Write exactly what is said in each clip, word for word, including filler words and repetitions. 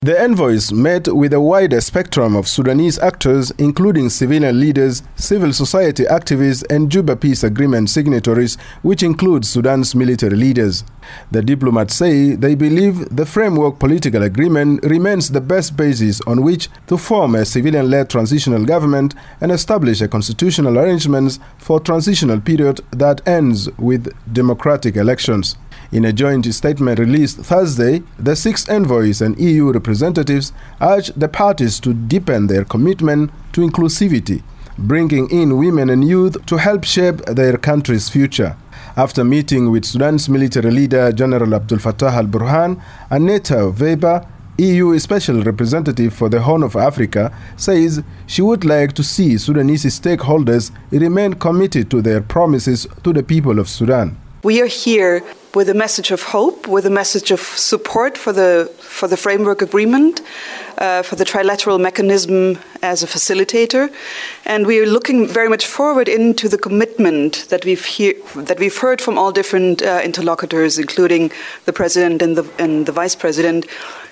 The envoys met with a wider spectrum of Sudanese actors, including civilian leaders, civil society activists, and Juba Peace Agreement signatories, which includes Sudan's military leaders. The diplomats say they believe the framework political agreement remains the best basis on which to form a civilian-led transitional government and establish a constitutional arrangements for a transitional period that ends with democratic elections. In a joint statement released Thursday, the six envoys and E U representatives urged the parties to deepen their commitment to inclusivity, bringing in women and youth to help shape their country's future. After meeting with Sudan's military leader General Abdel Fattah al-Burhan, Annette Weber, E U Special Representative for the Horn of Africa, says she would like to see Sudanese stakeholders remain committed to their promises to the people of Sudan. We are here with a message of hope, with a message of support for the for the framework agreement, uh, for the trilateral mechanism as a facilitator, and we are looking very much forward into the commitment that we've hear, that we've heard from all different uh, interlocutors, including the president and the and the vice president,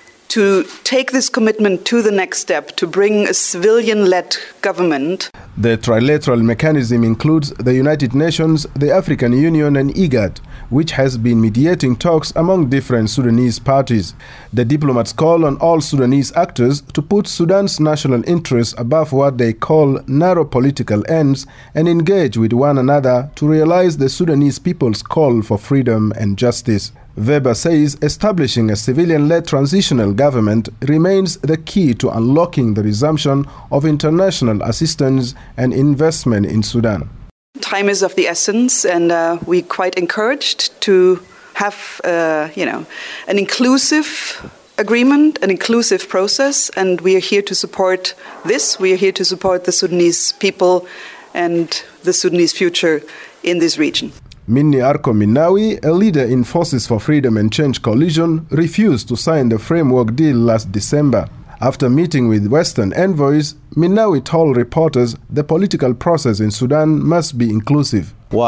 to take this commitment to the next step, to bring a civilian-led government. The trilateral mechanism includes the United Nations, the African Union and IGAD, which has been mediating talks among different Sudanese parties. The diplomats call on all Sudanese actors to put Sudan's national interests above what they call narrow political ends and engage with one another to realize the Sudanese people's call for freedom and justice. Weber says establishing a civilian-led transitional government remains the key to unlocking the resumption of international assistance and investment in Sudan. Time is of the essence, and uh, we're quite encouraged to have, uh, you know, an inclusive agreement, an inclusive process, and we are here to support this. We are here to support the Sudanese people and the Sudanese future in this region. Minni Arko Minawi, a leader in Forces for Freedom and Change coalition, refused to sign the framework deal last December. After meeting with Western envoys, Minawi told reporters the political process in Sudan must be inclusive. We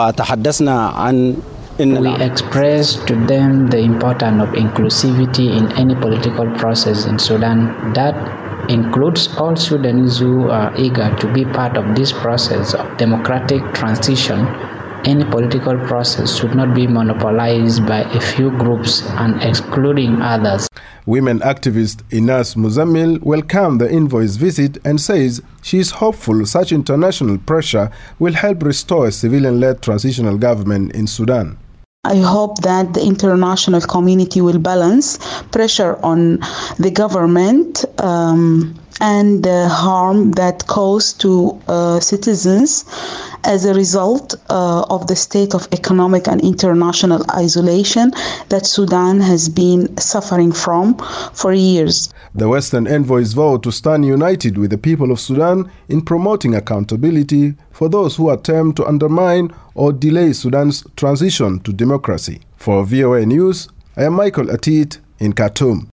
expressed to them the importance of inclusivity in any political process in Sudan. That includes all Sudanese who are eager to be part of this process of democratic transition. Any political process should not be monopolized by a few groups and excluding others. Women activist Inas Muzammil welcomed the envoy's visit and says she is hopeful such international pressure will help restore a civilian-led transitional government in Sudan. I hope that the international community will balance pressure on the government um, and the harm that caused to uh, citizens as a result uh, of the state of economic and international isolation that Sudan has been suffering from for years. The Western envoys vowed to stand united with the people of Sudan in promoting accountability for those who attempt to undermine or delay Sudan's transition to democracy. For V O A News, I am Michael Atit in Khartoum.